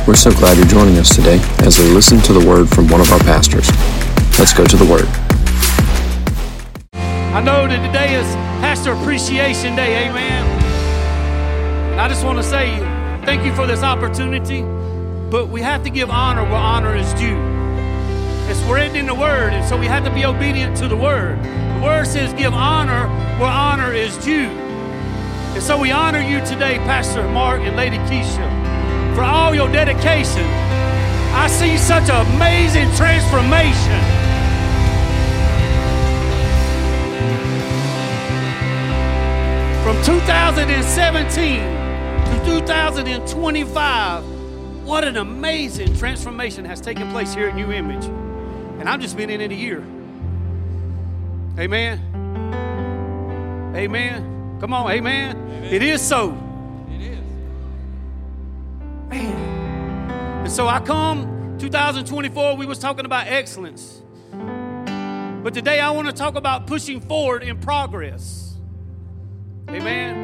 We're so glad you're joining us today as we listen to the word from one of our pastors. Let's go to the word. I know that today is Pastor Appreciation Day, amen. And I just want to say thank you for this opportunity, but we have to give honor where honor is due. It's written in the word, and so we have to be obedient to the word. The word says give honor where honor is due. And so we honor you today, Pastor Mark and Lady Keisha, for all your dedication. I see such an amazing transformation. From 2017 to 2025, what an amazing transformation has taken place here at New Image. And I've just been in it a year. Amen. Amen. Come on, amen. Amen. It is so. It is. Man. And so I come 2024, we was talking about excellence. But today I want to talk about pushing forward in progress. Amen.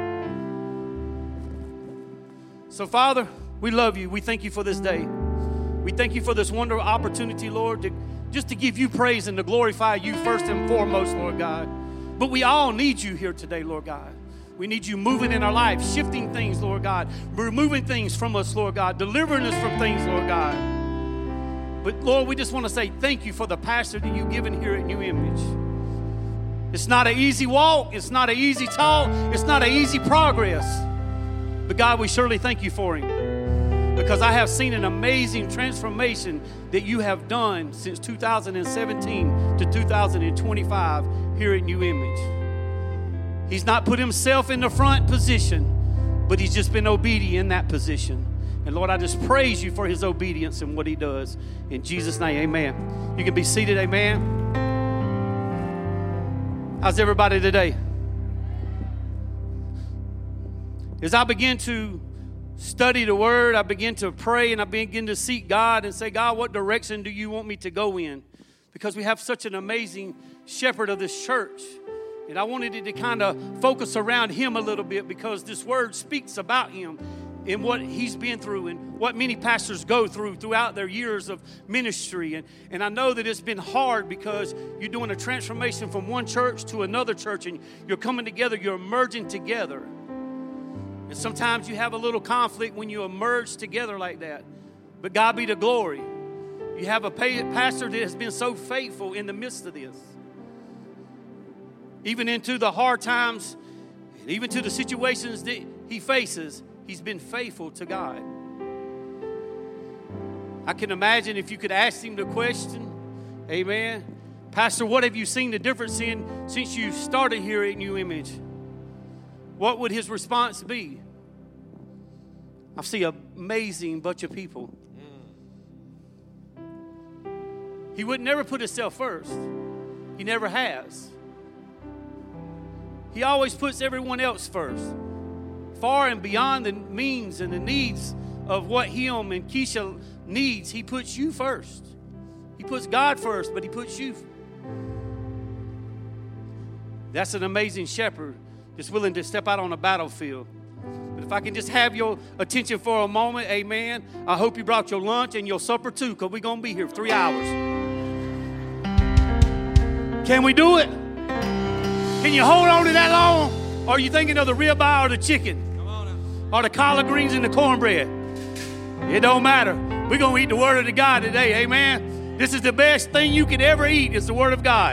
So Father, we love you. We thank you for this day. We thank you for this wonderful opportunity, Lord, just to give you praise and to glorify you first and foremost, Lord God. But we all need you here today, Lord God. We need you moving in our life, shifting things, Lord God, removing things from us, Lord God, delivering us from things, Lord God. But Lord, we just want to say thank you for the pastor that you've given here at New Image. It's not an easy walk. It's not an easy talk. It's not an easy progress. But God, we surely thank you for him, because I have seen an amazing transformation that you have done since 2017 to 2025 here at New Image. He's not put himself in the front position, but he's just been obedient in that position. And Lord, I just praise you for his obedience and what he does. In Jesus' name, amen. You can be seated, amen. How's everybody today? As I begin to study the word, I begin to pray and I begin to seek God and say, God, what direction do you want me to go in? Because we have such an amazing shepherd of this church. And I wanted it to kind of focus around him a little bit, because this word speaks about him and what he's been through and what many pastors go through throughout their years of ministry. And I know that it's been hard because you're doing a transformation from one church to another church, and you're coming together, you're merging together. And sometimes you have a little conflict when you emerge together like that. But God be the glory. You have a pastor that has been so faithful in the midst of this. Even into the hard times, and even to the situations that he faces, he's been faithful to God. I can imagine if you could ask him the question, amen, Pastor, what have you seen the difference in since you started here at New Image? What would his response be? I see an amazing bunch of people. He would never put himself first. He never has. He always puts everyone else first. Far and beyond the means and the needs of what him and Keisha needs, he puts you first. He puts God first, but he puts you. That's an amazing shepherd that's willing to step out on a battlefield. But if I can just have your attention for a moment, amen, I hope you brought your lunch and your supper too, because we're going to be here for 3 hours. Can we do it? Can you hold on to that long? Or are you thinking of the ribeye or the chicken? Come on now. Or the collard greens and the cornbread? It don't matter. We're going to eat the word of God today, amen? This is the best thing you could ever eat, is the word of God.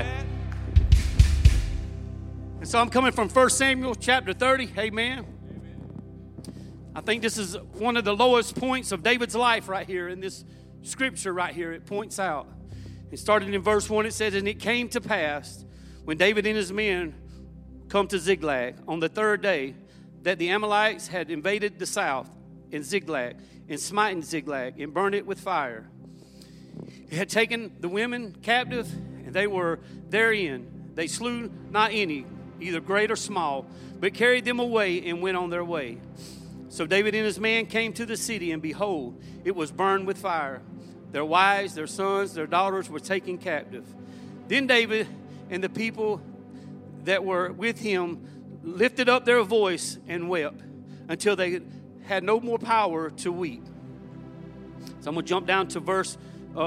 And so I'm coming from 1 Samuel chapter 30, amen? I think this is one of the lowest points of David's life right here in this scripture right here. It points out. It started in verse 1. It says, and it came to pass when David and his men come to Ziklag on the third day that the Amalekites had invaded the south in Ziklag and smitten Ziklag and burned it with fire. They had taken the women captive, and they were therein. They slew not any, either great or small, but carried them away and went on their way. So David and his men came to the city, and behold, it was burned with fire. Their wives, their sons, their daughters were taken captive. Then David and the people that were with him lifted up their voice and wept until they had no more power to weep. So I'm going to jump down to verse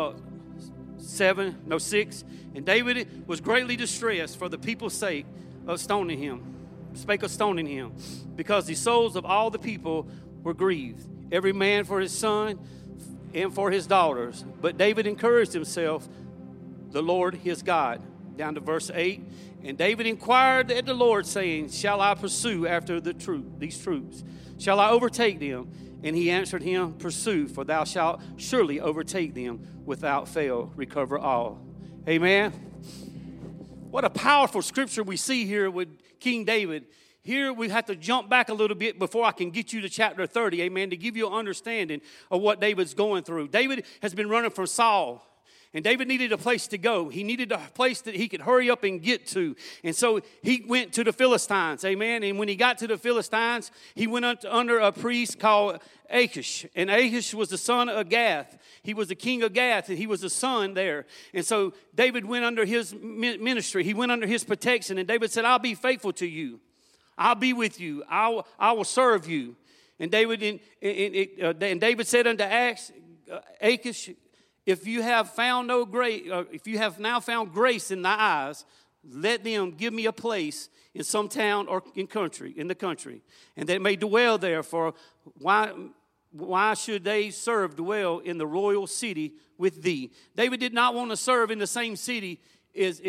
6. And David was greatly distressed for the people's sake of stoning him, because the souls of all the people were grieved, every man for his son and for his daughters. But David encouraged himself, the Lord his God. Down to verse 8. And David inquired at the Lord, saying, shall I pursue after these troops? Shall I overtake them? And he answered him, pursue, for thou shalt surely overtake them without fail, recover all. Amen. What a powerful scripture we see here with King David. Here we have to jump back a little bit before I can get you to chapter 30, amen, to give you an understanding of what David's going through. David has been running from Saul. And David needed a place to go. He needed a place that he could hurry up and get to. And so he went to the Philistines, amen. And when he got to the Philistines, he went under a priest called Achish. And Achish was the son of Gath. He was the king of Gath, and he was the son there. And so David went under his ministry. He went under his protection. And David said, I'll be faithful to you. I'll be with you. I will serve you. And David said unto Achish, if you have now found grace in thy eyes, let them give me a place in some town or in the country, and they may dwell there. For why should they dwell in the royal city with thee? David did not want to serve in the same city as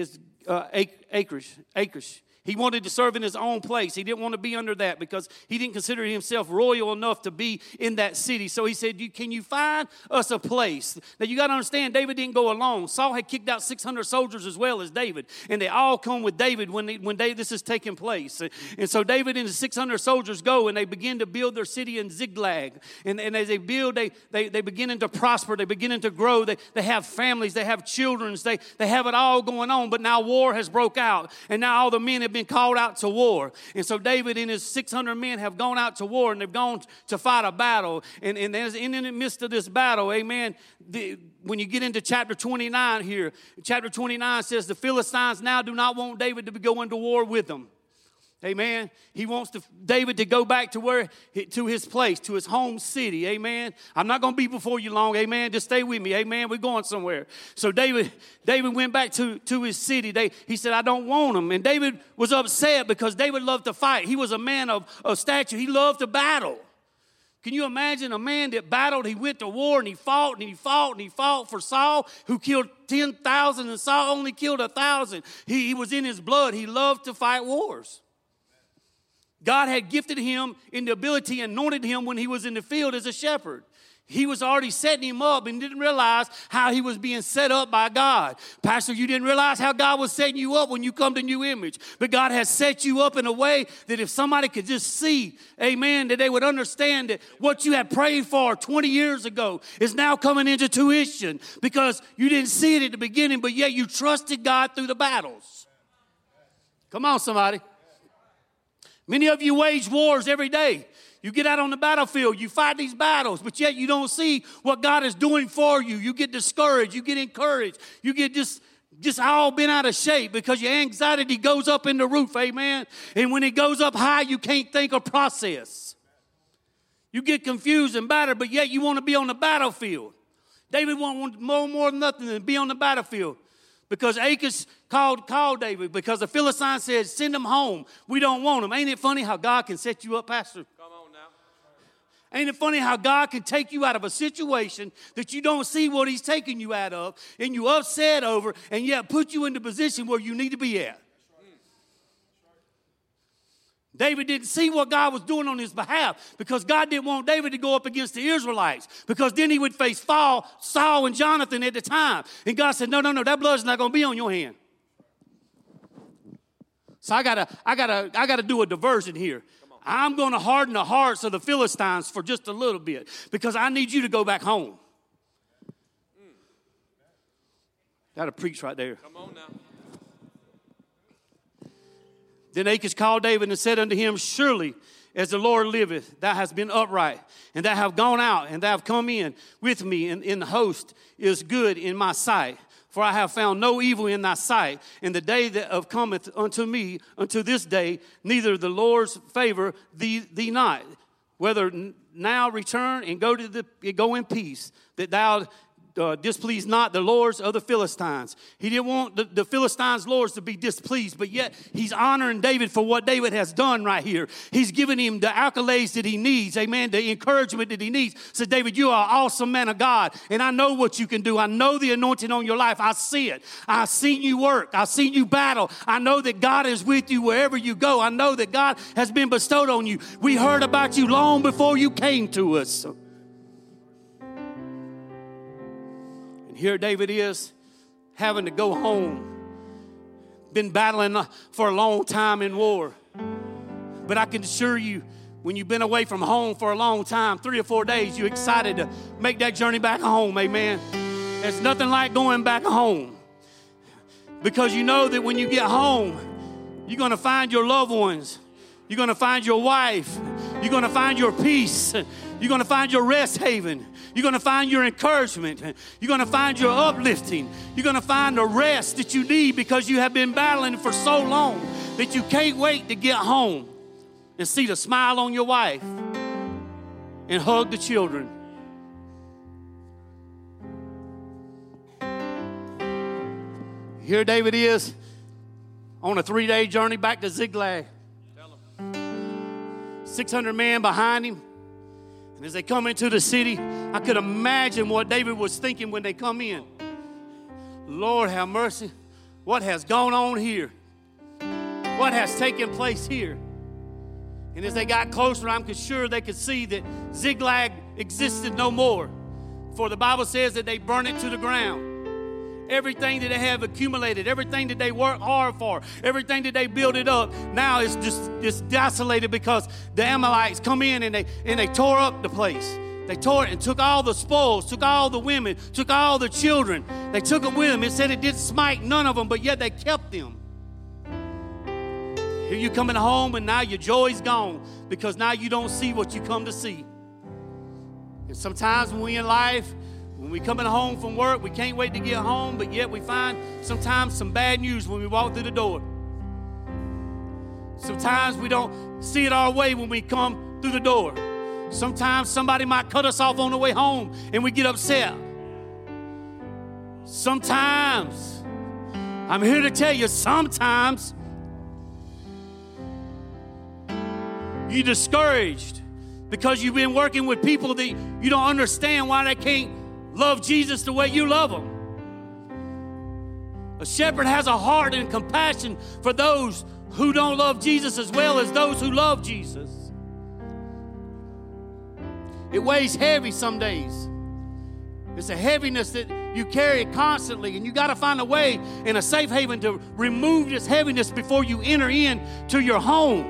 Achish. He wanted to serve in his own place. He didn't want to be under that because he didn't consider himself royal enough to be in that city. So he said, can you find us a place? Now you got to understand, David didn't go alone. Saul had kicked out 600 soldiers as well as David. And they all come with David when this is taking place. And so David and his 600 soldiers go and they begin to build their city in Ziklag. And as they build, they beginning to prosper. They beginning to grow. They have families. They have children. They have it all going on. But now war has broke out. And now all the men have been called out to war. And so David and his 600 men have gone out to war, and they've gone to fight a battle. And in the midst of this battle, amen, when you get into chapter 29 here, chapter 29 says the Philistines now do not want David to go into war with them. Amen. He wants David to go back to his place, to his home city. Amen. I'm not going to be before you long. Amen. Just stay with me. Amen. We're going somewhere. So David went back to his city. He said, I don't want him. And David was upset because David loved to fight. He was a man of stature. He loved to battle. Can you imagine a man that battled? He went to war and he fought and he fought and he fought for Saul, who killed 10,000, and Saul only killed 1,000. He was in his blood. He loved to fight wars. God had gifted him in the ability, anointed him when he was in the field as a shepherd. He was already setting him up and didn't realize how he was being set up by God. Pastor, you didn't realize how God was setting you up when you come to New Image. But God has set you up in a way that if somebody could just see, amen, that they would understand that what you had prayed for 20 years ago is now coming into tuition because you didn't see it at the beginning, but yet you trusted God through the battles. Come on, somebody. Many of you wage wars every day. You get out on the battlefield, you fight these battles, but yet you don't see what God is doing for you. You get discouraged, you get encouraged, you get just all bent out of shape because your anxiety goes up in the roof, amen? And when it goes up high, you can't think or process. You get confused and battered, but yet you want to be on the battlefield. David wanted more than nothing than be on the battlefield. Because Achish called David because the Philistines said, send him home. We don't want him. Ain't it funny how God can set you up, Pastor? Come on now. Ain't it funny how God can take you out of a situation that you don't see what he's taking you out of and you upset over and yet put you in the position where you need to be at. David didn't see what God was doing on his behalf because God didn't want David to go up against the Israelites because then he would face Saul and Jonathan at the time. And God said, no, that blood's not going to be on your hand. So I gotta do a diversion here. I'm going to harden the hearts of the Philistines for just a little bit because I need you to go back home. Got to preach right there. Come on now. Then Achish called David and said unto him, surely as the Lord liveth, thou hast been upright, and thou have gone out, and thou have come in with me in the host is good in my sight. For I have found no evil in thy sight, and the day that cometh unto me unto this day, neither the Lord's favor thee not, whether now return and go in peace, that thou displease not the lords of the Philistines. He didn't want the Philistines' lords to be displeased, but yet he's honoring David for what David has done right here. He's giving him the accolades that he needs, amen, the encouragement that he needs. Said, David, you are an awesome man of God, and I know what you can do. I know the anointing on your life. I see it. I've seen you work. I've seen you battle. I know that God is with you wherever you go. I know that God has been bestowed on you. We heard about you long before you came to us. Here David is having to go home. Been battling for a long time in war. But I can assure you, when you've been away from home for a long time, 3 or 4 days, you're excited to make that journey back home, amen. There's nothing like going back home. Because you know that when you get home, you're going to find your loved ones. You're going to find your wife. You're going to find your peace. You're going to find your rest haven. You're going to find your encouragement. You're going to find your uplifting. You're going to find the rest that you need because you have been battling for so long that you can't wait to get home and see the smile on your wife and hug the children. Here David is on a 3-day journey back to Ziklag. 600 men behind him. And as they come into the city, I could imagine what David was thinking when they come in. Lord have mercy. What has gone on here? What has taken place here? And as they got closer, I'm sure they could see that Ziklag existed no more. For the Bible says that they burned it to the ground. Everything that they have accumulated, everything that they worked hard for, everything that they built it up, now is just desolated because the Amalekites come in and they tore up the place. They tore it and took all the spoils, took all the women, took all the children. They took them with them. It said it didn't smite none of them, but yet they kept them. Here you coming home and now your joy's gone because now you don't see what you come to see. And sometimes when we in life, when we coming home from work, we can't wait to get home, but yet we find sometimes some bad news when we walk through the door. Sometimes we don't see it our way when we come through the door. Sometimes somebody might cut us off on the way home and we get upset. Sometimes, I'm here to tell you, sometimes you're discouraged because you've been working with people that you don't understand why they can't love Jesus the way you love him. A shepherd has a heart and compassion for those who don't love Jesus as well as those who love Jesus. It weighs heavy some days. It's a heaviness that you carry constantly, and you got to find a way in a safe haven to remove this heaviness before you enter in to your home.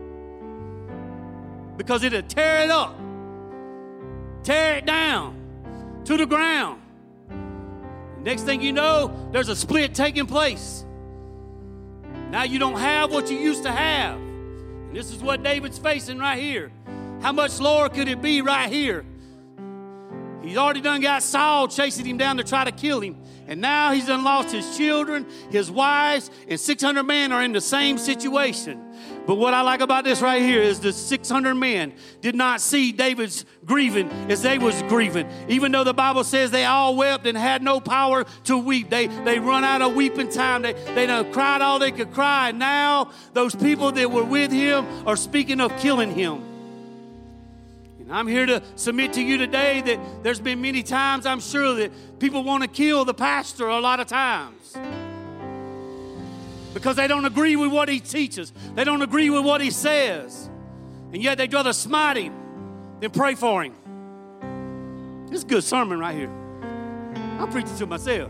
Because it'll tear it up, tear it down to the ground. Next thing you know, there's a split taking place. Now you don't have what you used to have. And this is what David's facing right here. How much lower could it be right here? He's already done got Saul chasing him down to try to kill him. And now he's done lost his children, his wives, and 600 men are in the same situation. But what I like about this right here is the 600 men did not see David's grieving as they was grieving. Even though the Bible says they all wept and had no power to weep. They run out of weeping time. They done cried all they could cry. And now those people that were with him are speaking of killing him. And I'm here to submit to you today that there's been many times, I'm sure, that people want to kill the pastor a lot of times. Because they don't agree with what he teaches. They don't agree with what he says. And yet they'd rather smite him than pray for him. This is a good sermon right here. I'm preaching to myself.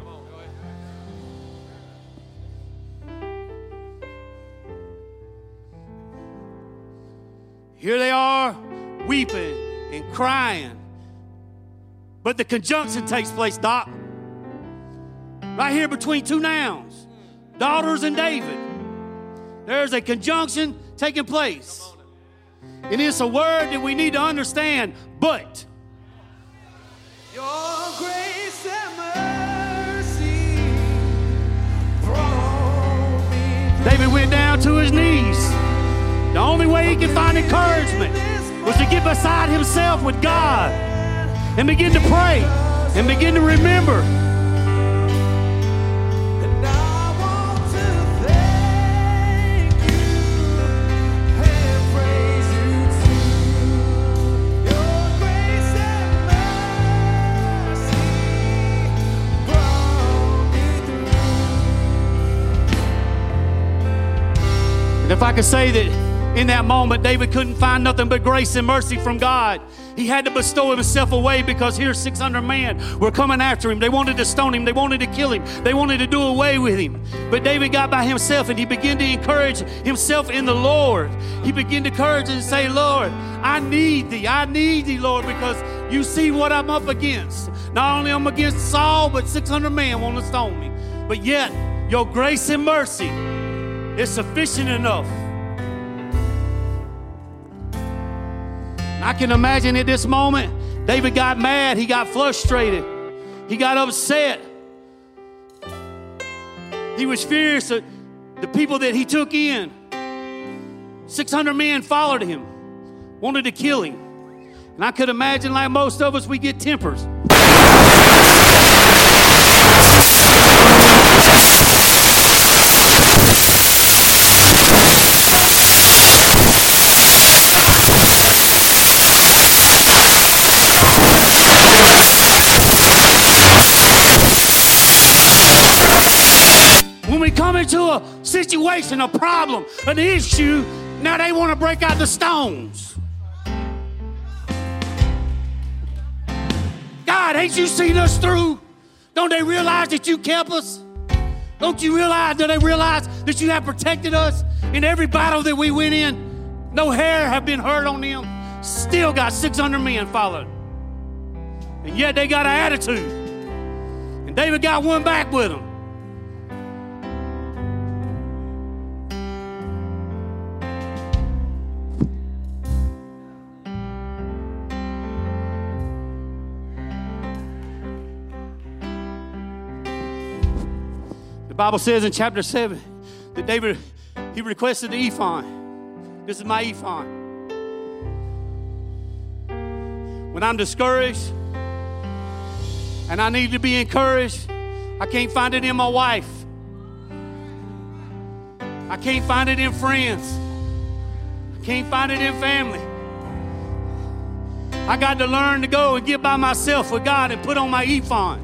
Here they are weeping and crying. But the conjunction takes place, Doc. Right here between two nouns. Daughters and David. There's a conjunction taking place. And it's a word that we need to understand. But. Your grace and mercy brought me. David went down to his knees. The only way he could find encouragement was to get beside himself with God and begin to pray and begin to remember. And I want to thank you and praise you too. Your grace and mercy brought me through. And if I could say that in that moment, David couldn't find nothing but grace and mercy from God. He had to bestow himself away because here 600 men were coming after him. They wanted to stone him. They wanted to kill him. They wanted to do away with him. But David got by himself and he began to encourage himself in the Lord. He began to encourage and say, Lord, I need thee. I need thee, Lord, because you see what I'm up against. Not only I'm against Saul, but 600 men want to stone me. But yet, your grace and mercy is sufficient enough. I can imagine at this moment, David got mad, he got frustrated, he got upset. He was furious at the people that he took in. 600 men followed him, wanted to kill him. And I could imagine, like most of us, we get tempers. When we come into a situation, a problem, an issue, now they want to break out the stones. God, ain't you seen us through? Don't they realize that you kept us? Don't you realize, do they realize that you have protected us in every battle that we went in? No hair have been hurt on them. Still got 600 men followed. And yet they got an attitude. And David got one back with them. The Bible says in chapter 7 that David, he requested the ephod. This is my ephod. When I'm discouraged and I need to be encouraged, I can't find it in my wife. I can't find it in friends. I can't find it in family. I got to learn to go and get by myself with God and put on my ephod.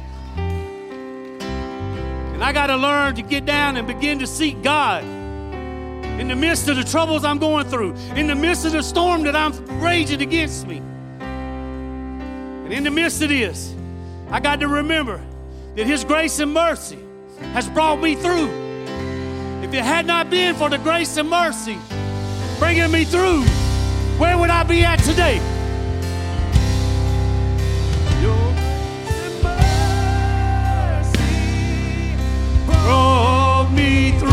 And I got to learn to get down and begin to seek God in the midst of the troubles I'm going through, in the midst of the storm that I'm raging against me. And in the midst of this, I got to remember that His grace and mercy has brought me through. If it had not been for the grace and mercy bringing me through, where would I be at today? Brought me through.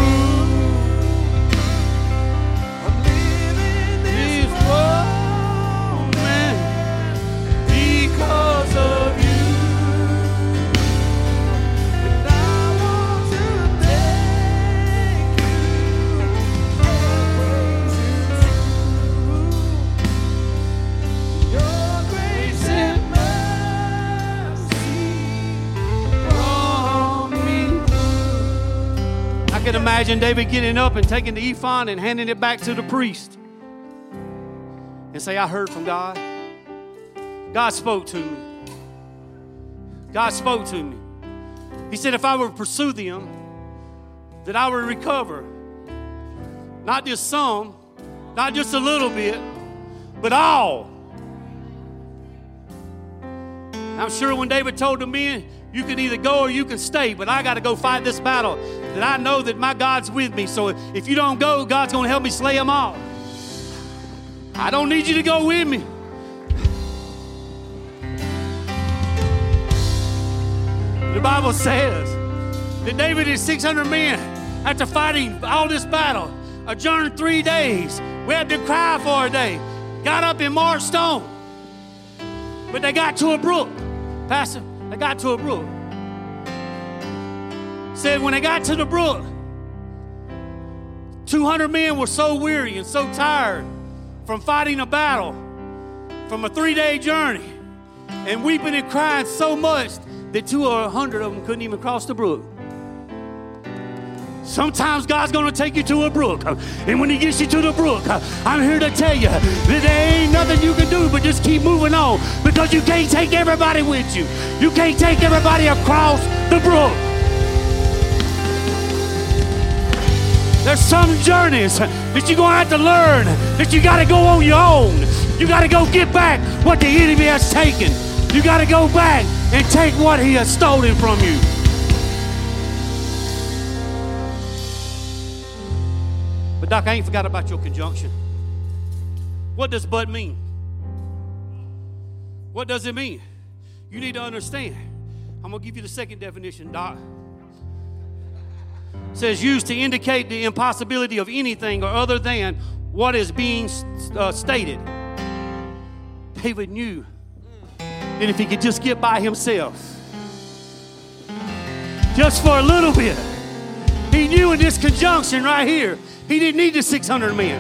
I'm living this moment because of you. And I want to thank you and praise you. Your grace and mercy brought me through. I can imagine David getting up and taking the ephod and handing it back to the priest and say, I heard from God. God spoke to me. God spoke to me. He said if I would pursue them, that I would recover. Not just some, not just a little bit, but all. I'm sure when David told the men, you can either go or you can stay, but I got to go fight this battle, that I know that my God's with me. So if you don't go, God's going to help me slay them all. I don't need you to go with me. The Bible says that David and 600 men, after fighting all this battle, adjourned 3 days. We had to cry for a day. Got up and marched on. But they got to a brook. Pastor, they got to a brook. Said when they got to the brook, 200 men were so weary and so tired from fighting a battle, from a 3-day journey, and weeping and crying so much that 200 or 100 of them couldn't even cross the brook. Sometimes God's going to take you to a brook, and when he gets you to the brook, I'm here to tell you that there ain't nothing you can do but just keep moving on, because you can't take everybody with you. You can't take everybody across the brook. There's some journeys that you're going to have to learn that you got to go on your own. You got to go get back what the enemy has taken. You got to go back and take what he has stolen from you. But Doc, I ain't forgot about your conjunction. What does but mean? What does it mean? You need to understand. I'm going to give you the second definition, Doc. It says used to indicate the impossibility of anything or other than what is being stated. David knew that if he could just get by himself, just for a little bit, he knew in this conjunction right here, he didn't need the 600 men.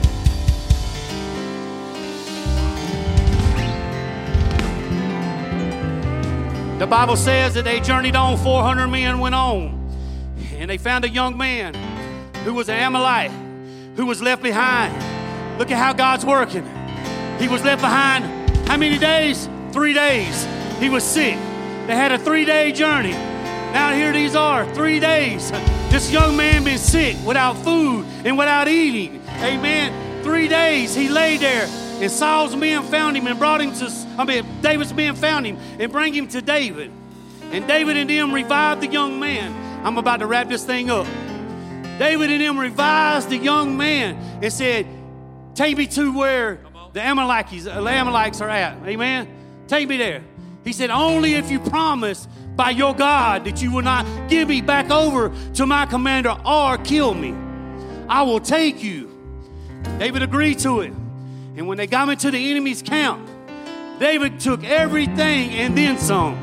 The Bible says that they journeyed on, 400 men went on, and they found a young man who was an Amalekite, who was left behind. Look at how God's working. He was left behind how many days? 3 days. He was sick. They had a 3-day journey. Now here these are, 3 days. This young man been sick without food and without eating. Amen. 3 days he lay there, and Saul's men found him and brought him to, David's men found him and bring him to David. And David and them revived the young man. I'm about to wrap this thing up. David and them revived the young man and said, take me to where the Amalekites are at. Amen. Take me there. He said, only if you promise by your God that you will not give me back over to my commander or kill me, I will take you. David agreed to it. And when they got into the enemy's camp, David took everything and then some.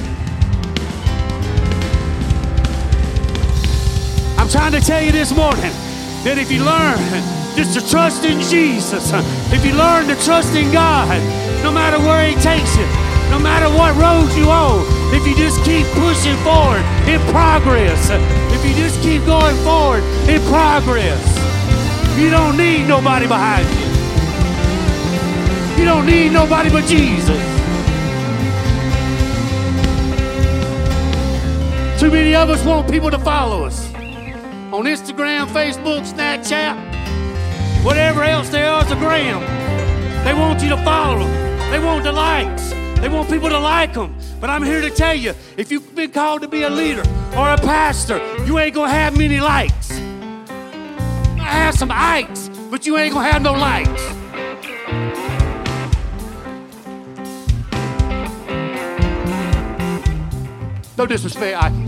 I'm trying to tell you this morning that if you learn just to trust in Jesus, if you learn to trust in God, no matter where he takes you, no matter what road you on, if you just keep pushing forward in progress, if you just keep going forward in progress, you don't need nobody behind you. You don't need nobody but Jesus. Too many of us want people to follow us on Instagram, Facebook, Snapchat, whatever else there is, a gram. They want you to follow them. They want the likes. They want people to like them. But I'm here to tell you, if you've been called to be a leader or a pastor, you ain't going to have many likes. You might have some ikes, but you ain't going to have no likes. No disrespect, Ike.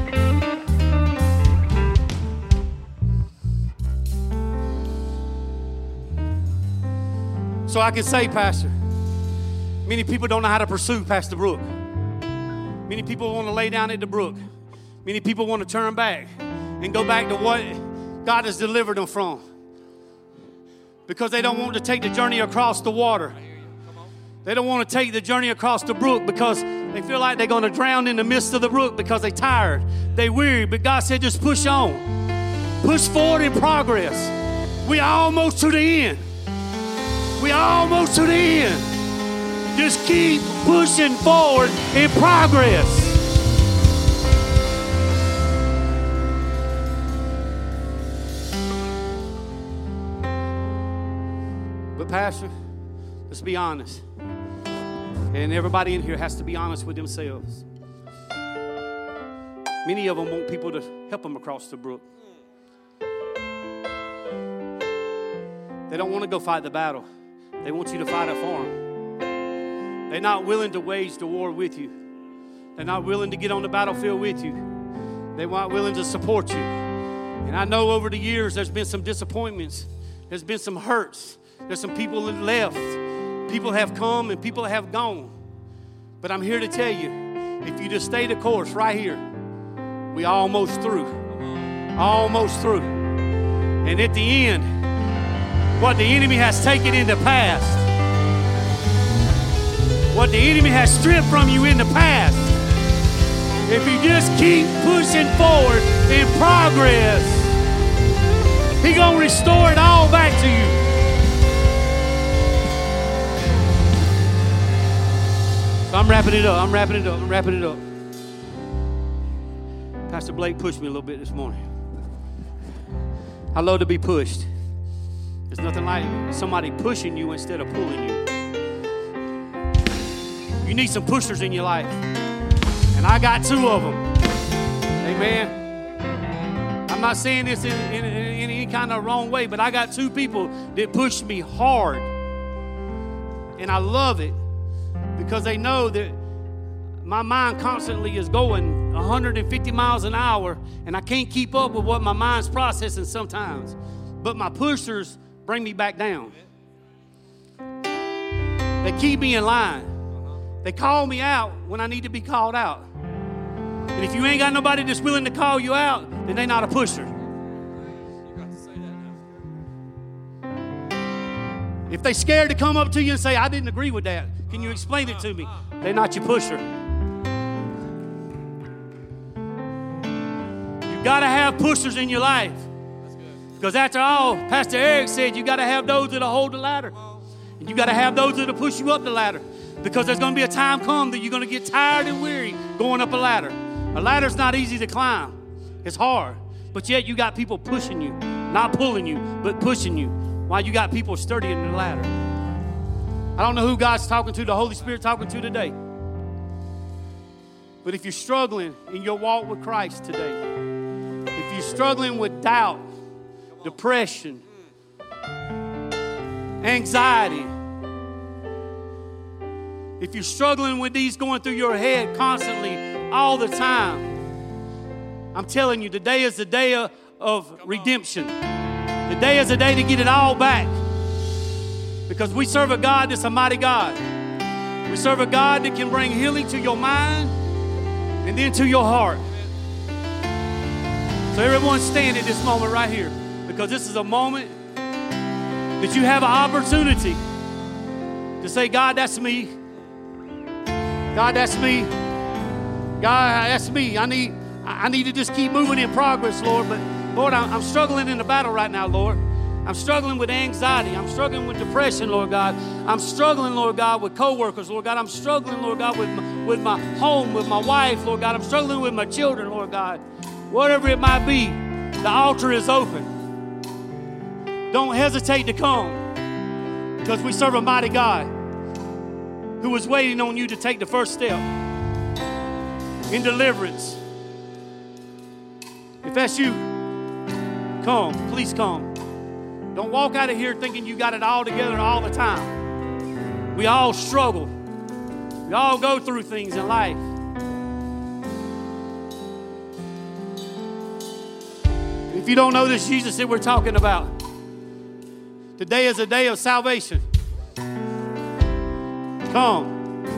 So I can say, Pastor, many people don't know how to pursue past the brook. Many people want to lay down at the brook. Many people want to turn back and go back to what God has delivered them from, because they don't want to take the journey across the water. They don't want to take the journey across the brook because they feel like they're going to drown in the midst of the brook because they're tired, they're weary. But God said, just push on. Push forward in progress. We are almost to the end. We are almost to the end. Just keep pushing forward in progress. But Pastor, let's be honest. And everybody in here has to be honest with themselves. Many of them want people to help them across the brook. They don't want to go fight the battle. They want you to fight it for them. They're not willing to wage the war with you. They're not willing to get on the battlefield with you. They're not willing to support you. And I know over the years there's been some disappointments. There's been some hurts. There's some people that left. People have come and people have gone. But I'm here to tell you, if you just stay the course right here, we almost through. Almost through. And at the end, what the enemy has taken in the past. What the enemy has stripped from you in the past. If you just keep pushing forward in progress, He's going to restore it all back to you. So I'm wrapping it up. I'm wrapping it up. Pastor Blake pushed me a little bit this morning. I love to be pushed. There's nothing like somebody pushing you instead of pulling you. You need some pushers in your life. And I got 2 of them. Amen. I'm not saying this in any kind of wrong way, but I got 2 people that push me hard. And I love it because they know that my mind constantly is going 150 miles an hour, and I can't keep up with what my mind's processing sometimes. But my pushers bring me back down. They keep me in line. They call me out when I need to be called out. And if you ain't got nobody that's willing to call you out, then they're not a pusher. If they're scared to come up to you and say, I didn't agree with that, can you explain it to me? They're not your pusher. You got to have pushers in your life. Because after all, Pastor Eric said you got to have those that'll hold the ladder. And you got to have those that'll push you up the ladder. Because there's going to be a time come that you're going to get tired and weary going up a ladder. A ladder's not easy to climb. It's hard. But yet you got people pushing you. Not pulling you, but pushing you. While you got people sturdy in the ladder. I don't know who God's talking to, the Holy Spirit talking to today. But if you're struggling in your walk with Christ today, if you're struggling with doubt, depression, anxiety, if you're struggling with these going through your head constantly, all the time, I'm telling you, today is the day of redemption. Today is the day to get it all back. Because we serve a God that's a mighty God. We serve a God that can bring healing to your mind and then to your heart. So everyone stand at this moment right here. Because this is a moment that you have an opportunity to say, God, that's me. God, that's me. God, that's me. I need to just keep moving in progress, Lord. But Lord, I'm struggling in the battle right now, Lord. I'm struggling with anxiety. I'm struggling with depression, Lord God. I'm struggling, Lord God, with coworkers, Lord God. I'm struggling, Lord God, with my home, with my wife, Lord God. I'm struggling with my children, Lord God. Whatever it might be, the altar is open. Don't hesitate to come because we serve a mighty God who is waiting on you to take the first step in deliverance. If that's you, come. Please come. Don't walk out of here thinking you got it all together all the time. We all struggle. We all go through things in life. If you don't know this Jesus that we're talking about, today is a day of salvation. Come.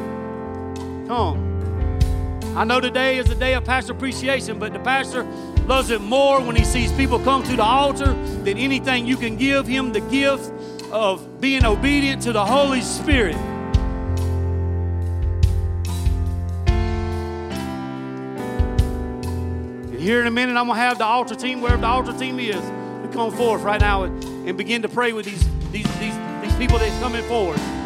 I know today is a day of pastor appreciation, but the pastor loves it more when he sees people come to the altar than anything you can give him, the gift of being obedient to the Holy Spirit. And here in a minute, I'm going to have the altar team, wherever the altar team is, to come forth right now and begin to pray with these people that's coming forward.